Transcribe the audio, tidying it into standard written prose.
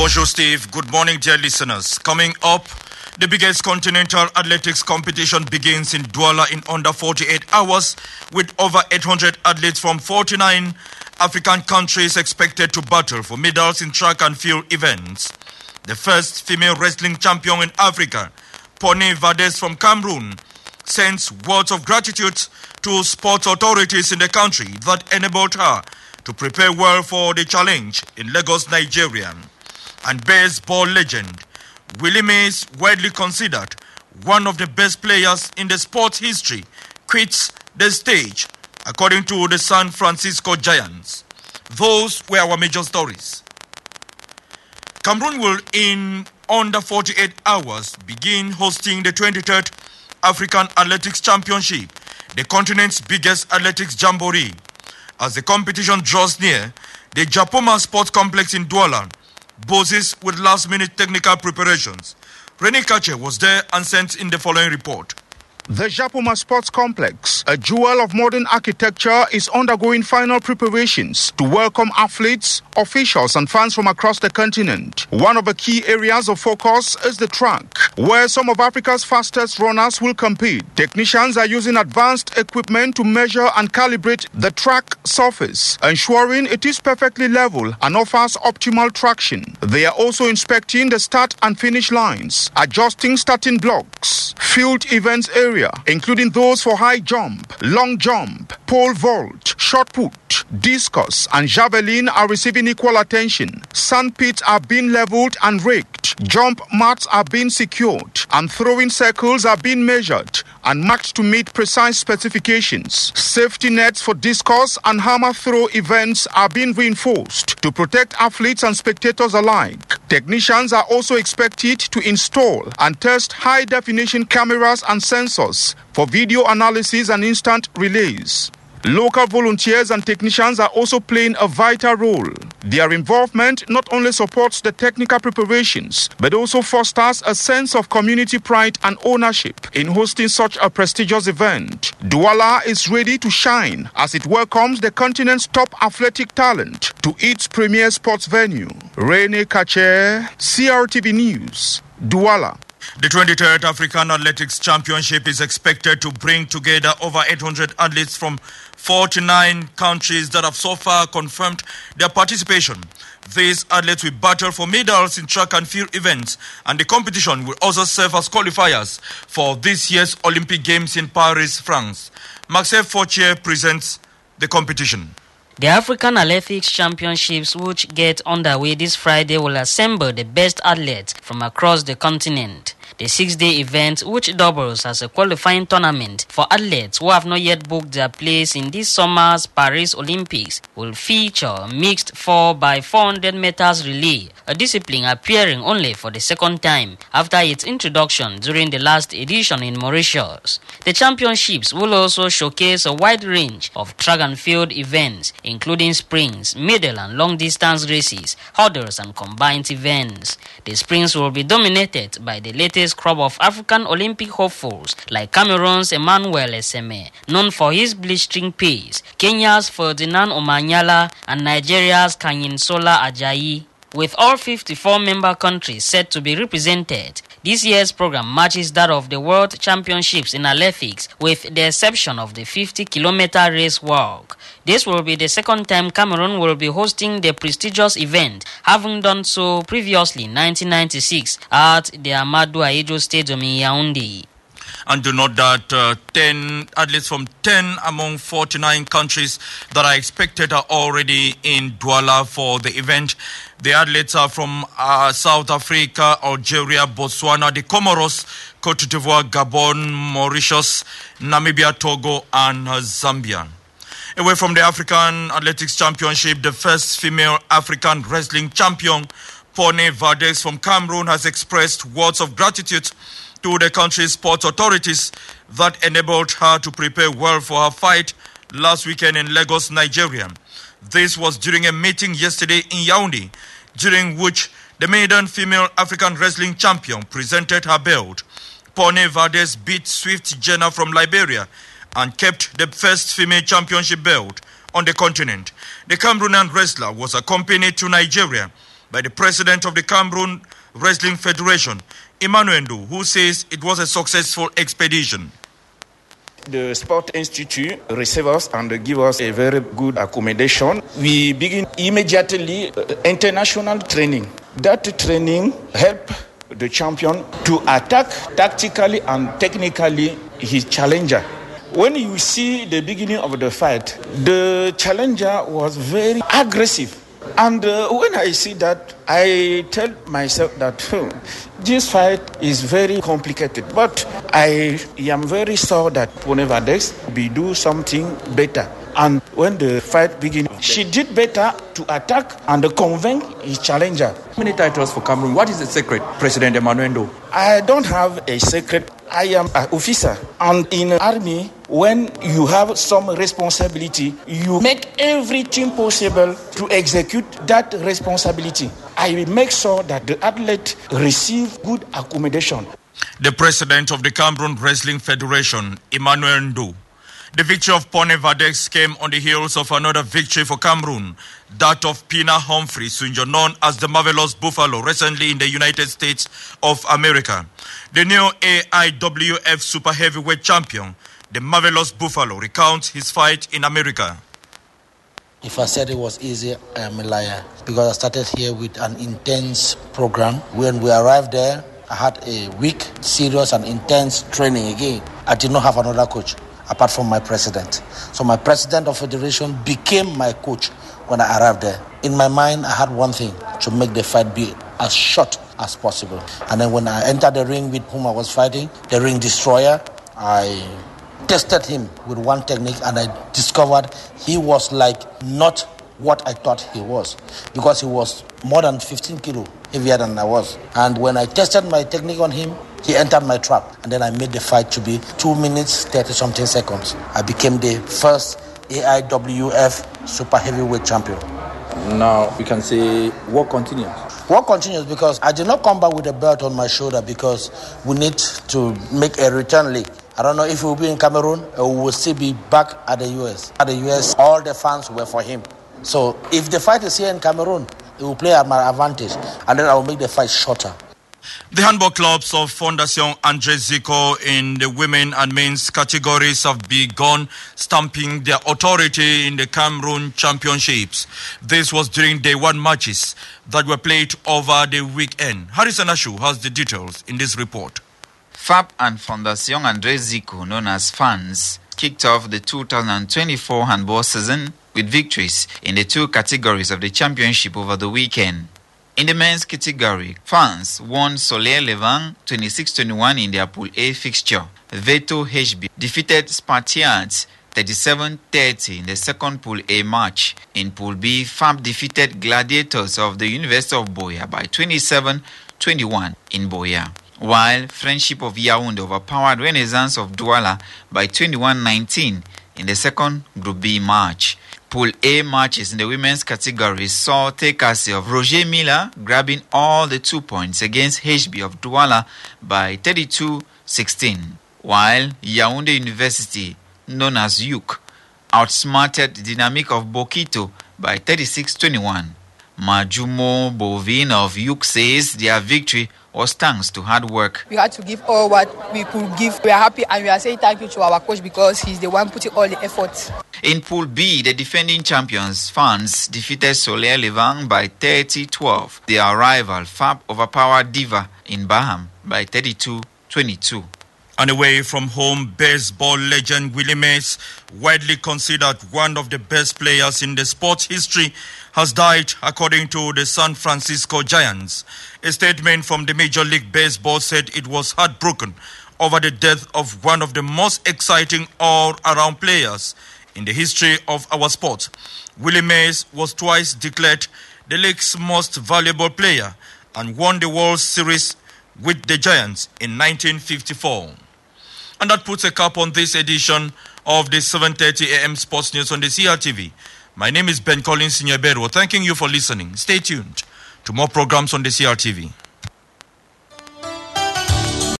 Bonjour, Steve. Good morning, dear listeners. Coming up, the biggest continental athletics competition begins in Douala in under 48 hours, with over 800 athletes from 49 African countries expected to battle for medals in track and field events. The first female wrestling champion in Africa, Pony Vades from Cameroon, sends words of gratitude to sports authorities in the country that enabled her to prepare well for the challenge in Lagos, Nigeria. And baseball legend Willie Mays, widely considered one of the best players in the sport's history, quits the stage, according to the San Francisco Giants. Those were our major stories. Cameroon will, in under 48 hours, begin hosting the 23rd African Athletics Championship, the continent's biggest athletics jamboree. As the competition draws near, the Japoma Sports Complex in Douala boasts with last-minute technical preparations. Rene Kache was there and sent in the following report. The Japoma Sports Complex, a jewel of modern architecture, is undergoing final preparations to welcome athletes, officials and fans from across the continent. One of the key areas of focus is the track, where some of Africa's fastest runners will compete. Technicians are using advanced equipment to measure and calibrate the track surface, ensuring it is perfectly level and offers optimal traction. They are also inspecting the start and finish lines, adjusting starting blocks. Field events area, including those for high jump, long jump, pole vault, shot put, discus and javelin are receiving equal attention. Sand pits are being leveled and raked, jump mats are being secured, and throwing circles are being measured and marked to meet precise specifications. Safety nets for discus and hammer throw events are being reinforced to protect athletes and spectators alike. Technicians are also expected to install and test high-definition cameras and sensors for video analysis and instant relays. Local volunteers and technicians are also playing a vital role. Their involvement not only supports the technical preparations, but also fosters a sense of community pride and ownership in hosting such a prestigious event. Douala is ready to shine as it welcomes the continent's top athletic talent to its premier sports venue. Rene Kache, CRTV News, Douala. The 23rd African Athletics Championship is expected to bring together over 800 athletes from 49 countries that have so far confirmed their participation. These athletes will battle for medals in track and field events, and the competition will also serve as qualifiers for this year's Olympic Games in Paris, France. Maxime Fortier presents the competition. The African Athletics Championships, which get underway this Friday, will assemble the best athletes from across the continent. The 6-day event, which doubles as a qualifying tournament for athletes who have not yet booked their place in this summer's Paris Olympics, will feature a mixed 4x400 meters relay, a discipline appearing only for the second time after its introduction during the last edition in Mauritius. The championships will also showcase a wide range of track and field events, including sprints, middle and long distance races, hurdles and combined events. The sprints will be dominated by the latest crop of African Olympic hopefuls like Cameroon's Emmanuel Eseme, known for his blistering pace, Kenya's Ferdinand Omanyala and Nigeria's Kanyinsola Ajayi. With all 54 member countries set to be represented, this year's program matches that of the World Championships in Athletics, with the exception of the 50-kilometer race walk. This will be the second time Cameroon will be hosting the prestigious event, having done so previously in 1996 at the Amadou Ahidjo Stadium in Yaoundé. And do note that 10 athletes from 10 among 49 countries that are expected are already in Douala for the event. The athletes are from South Africa, Algeria, Botswana, the Comoros, Cote d'Ivoire, Gabon, Mauritius, Namibia, Togo, and Zambia. Away from the African Athletics Championship, the first female African wrestling champion, Pony Vades from Cameroon, has expressed words of gratitude to the country's sports authorities that enabled her to prepare well for her fight last weekend in Lagos, Nigeria. This was during a meeting yesterday in Yaoundé, during which the maiden female African wrestling champion presented her belt. Pony Vades beat Swift Jenna from Liberia and kept the first female championship belt on the continent. The Cameroonian wrestler was accompanied to Nigeria by the president of the Cameroon Wrestling Federation, Emmanuel Ndu, who says it was a successful expedition. The Sport Institute receive us and give us a very good accommodation. We begin immediately international training. That training help the champion to attack tactically and technically his challenger. When you see the beginning of the fight, the challenger was very aggressive. And when I see that, I tell myself that this fight is very complicated. But I am very sure that Ponevadez will do something better. And when the fight begins, she did better to attack and convince his challenger. How many titles for Cameroon? What is the secret, President Emmanuel Ndu? I don't have a secret. I am an officer. And in the army, when you have some responsibility, you make everything possible to execute that responsibility. I will make sure that the athlete receive good accommodation. The president of the Cameroon Wrestling Federation, Emmanuel Ndu. The victory of Ponevadez came on the heels of another victory for Cameroon, that of Pina Humphrey, known as the Marvelous Buffalo, recently in the United States of America. The new AIWF Super Heavyweight Champion, the Marvelous Buffalo, recounts his fight in America. If I said it was easy, I am a liar, because I started here with an intense program. When we arrived there, I had a week, serious and intense training again. I did not have another coach apart from my president. So my president of federation became my coach when I arrived there. In my mind, I had one thing, to make the fight be as short as possible. And then when I entered the ring with whom I was fighting, the ring destroyer, I tested him with one technique and I discovered he was like not what I thought he was, because he was more than 15 kilo heavier than I was. And when I tested my technique on him, he entered my trap, and then I made the fight to be 2 minutes, 30-something seconds. I became the first AIWF Super Heavyweight Champion. Now we can say war continues. War continues because I did not come back with a belt on my shoulder, because we need to make a return leg. I don't know if we will be in Cameroon or we will still be back at the US. At the US, all the fans were for him. So if the fight is here in Cameroon, it will play at my advantage, and then I will make the fight shorter. The handball clubs of Fondation Andre Zico in the women and men's categories have begun stamping their authority in the Cameroon Championships. This was during day one matches that were played over the weekend. Harrison Ashu has the details in this report. FAP and Fondation Andre Zico, known as FANS, kicked off the 2024 handball season with victories in the two categories of the championship over the weekend. In the men's category, FANS won Soleil Levant 26-21 in their Pool A fixture. Veto HB defeated Spartians 37-30 in the second Pool A match. In Pool B, FAP defeated Gladiators of the University of Buea by 27-21 in Buea, while Friendship of Yaoundé overpowered Renaissance of Douala by 21-19 in the second Group B match. Pool A matches in the women's category saw Tekasi of Roger Miller grabbing all the 2 points against HB of Douala by 32-16, while Yaoundé University, known as Yuk, outsmarted Dynamic of Bokito by 36-21. Majumo Bovin of Yuk says their victory was thanks to hard work. We had to give all what we could give. We are happy and we are saying thank you to our coach, because he's the one putting all the effort. In Pool B, the defending champions, FANS, defeated Soleil Levant by 30-12. Their rival, FAP, overpowered Diva in Baham by 32-22. And away from home, baseball legend Willie Mays, widely considered one of the best players in the sport's history, has died, according to the San Francisco Giants. A statement from the Major League Baseball said it was heartbroken over the death of one of the most exciting all-around players in the history of our sport. Willie Mays was twice declared the league's most valuable player and won the World Series with the Giants in 1954. And that puts a cap on this edition of the 7:30 a.m. Sports News on the CRTV. My name is Ben Collins Sinyabero. Thanking you for listening. Stay tuned to more programs on the CRTV.